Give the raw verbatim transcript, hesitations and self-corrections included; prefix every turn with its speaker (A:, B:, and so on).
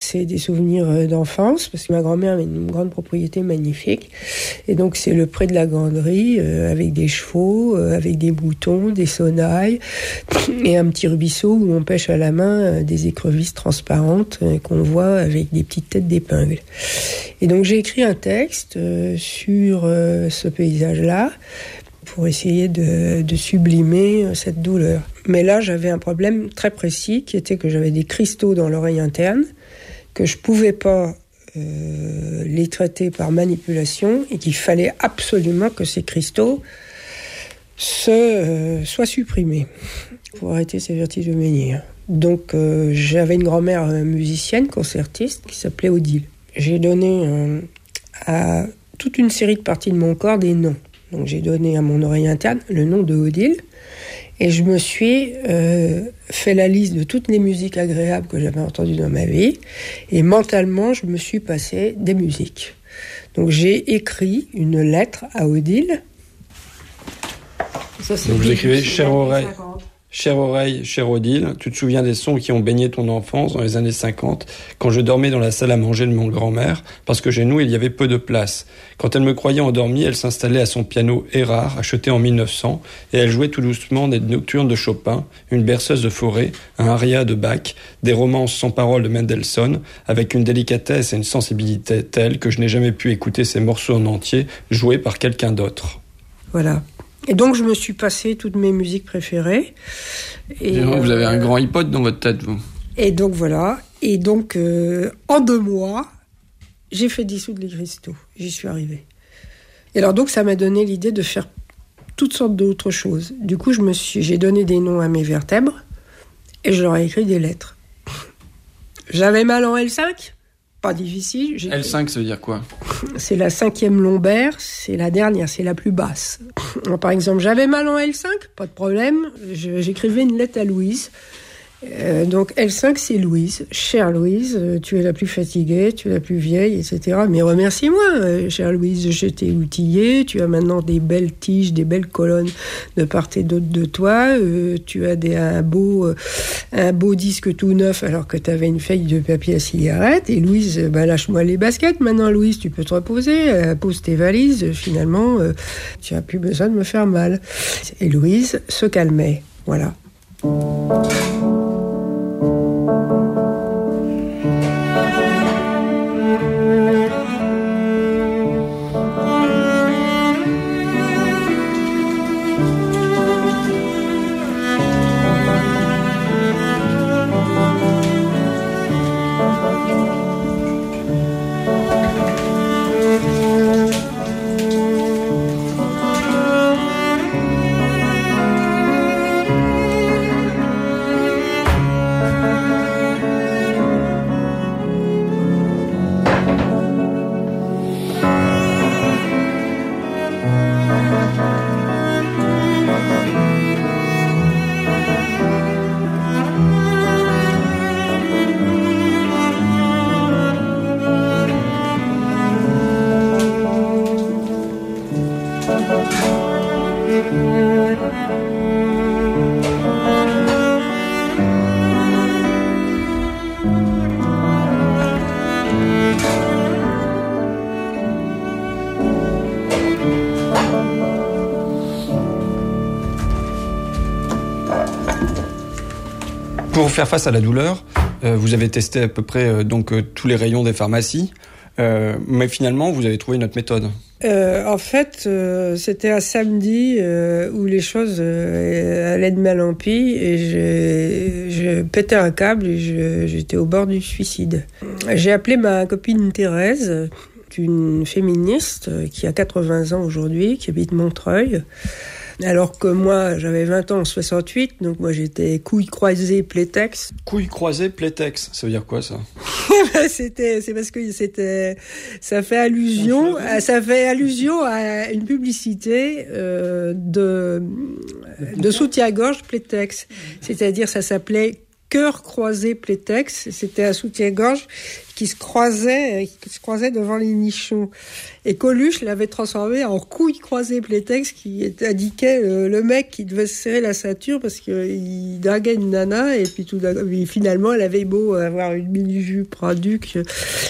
A: c'est des souvenirs d'enfance, parce que ma grand-mère avait une grande propriété magnifique. Et donc, c'est le pré de la Granderie, euh, avec des chevaux, euh, avec des moutons, des sonnailles, et un petit ruisseau où on pêche à la main euh, des écrevisses transparentes euh, qu'on voit avec des petites têtes d'épingle. Et donc, j'ai écrit un texte euh, sur euh, ce paysage-là, pour essayer de, de sublimer cette douleur. Mais là, j'avais un problème très précis, qui était que j'avais des cristaux dans l'oreille interne, que je ne pouvais pas euh, les traiter par manipulation, et qu'il fallait absolument que ces cristaux se, euh, soient supprimés pour arrêter ces vertiges de menhir. Donc, euh, j'avais une grand-mère musicienne, concertiste, qui s'appelait Odile. J'ai donné euh, à toute une série de parties de mon corps des noms. Donc j'ai donné à mon oreille interne le nom de Odile, et je me suis euh, fait la liste de toutes les musiques agréables que j'avais entendues dans ma vie, et mentalement je me suis passé des musiques. Donc j'ai écrit une lettre à Odile.
B: Ça, c'est Donc vous écrivez « Chère oreille ». Chère oreille, chère Odile, tu te souviens des sons qui ont baigné ton enfance dans les années cinquante, quand je dormais dans la salle à manger de mon grand-mère, parce que chez nous, il y avait peu de place. Quand elle me croyait endormie, elle s'installait à son piano Erard, acheté en mille neuf cents, et elle jouait tout doucement des nocturnes de Chopin, une berceuse de Fauré, un aria de Bach, des romances sans paroles de Mendelssohn, avec une délicatesse et une sensibilité telle que je n'ai jamais pu écouter ces morceaux en entier, joués par quelqu'un d'autre.
A: Voilà. Et donc, je me suis passé toutes mes musiques préférées.
B: Et vous euh, avez un grand iPod dans votre tête, vous.
A: Et donc, voilà. Et donc, euh, en deux mois, j'ai fait dissoudre les cristaux. J'y suis arrivée. Et alors, donc, ça m'a donné l'idée de faire toutes sortes d'autres choses. Du coup, je me suis, j'ai donné des noms à mes vertèbres et je leur ai écrit des lettres. J'avais mal en L cinq. Pas difficile. J'ai...
B: L cinq, ça veut dire quoi ?
A: C'est la cinquième lombaire, c'est la dernière, c'est la plus basse. Par exemple, j'avais mal en L cinq, pas de problème. Je, j'écrivais une lettre à Louise. Euh, donc L cinq, c'est Louise. Chère Louise, euh, tu es la plus fatiguée, tu es la plus vieille, et cetera. Mais remercie-moi, euh, chère Louise, je t'ai outillée. Tu as maintenant des belles tiges, des belles colonnes de part et d'autre de toi. Euh, tu as des, un, beau, euh, un beau disque tout neuf alors que tu avais une feuille de papier à cigarette. Et Louise, euh, bah, lâche-moi les baskets. Maintenant, Louise, tu peux te reposer. Euh, pose tes valises. Euh, finalement, euh, tu n'as plus besoin de me faire mal. Et Louise se calmait. Voilà.
B: Pour faire face à la douleur, euh, vous avez testé à peu près euh, donc euh, tous les rayons des pharmacies, euh, mais finalement vous avez trouvé une autre méthode.
A: Euh, en fait, euh, c'était un samedi euh, où les choses euh, allaient de mal en pis et je, je pétais un câble et je, j'étais au bord du suicide. J'ai appelé ma copine Thérèse, une féministe qui a quatre-vingts ans aujourd'hui, qui habite Montreuil. Alors que moi, j'avais vingt ans en soixante-huit, donc moi j'étais couilles croisées, plétex.
B: Couilles croisées, plétex, ça veut dire quoi ça ?
A: C'était, c'est parce que c'était, ça fait allusion, ça fait allusion à une publicité euh, de de soutien-gorge plétex. C'est-à-dire, ça s'appelait cœur croisé plétex. C'était un soutien-gorge qui se croisait, qui se croisait devant les nichons. Et Coluche l'avait transformé en couille croisée plétex, qui indiquait le, le mec qui devait se serrer la ceinture parce qu'il draguait une nana et puis tout d'un coup, finalement elle avait beau avoir une mini-jupe, un duc.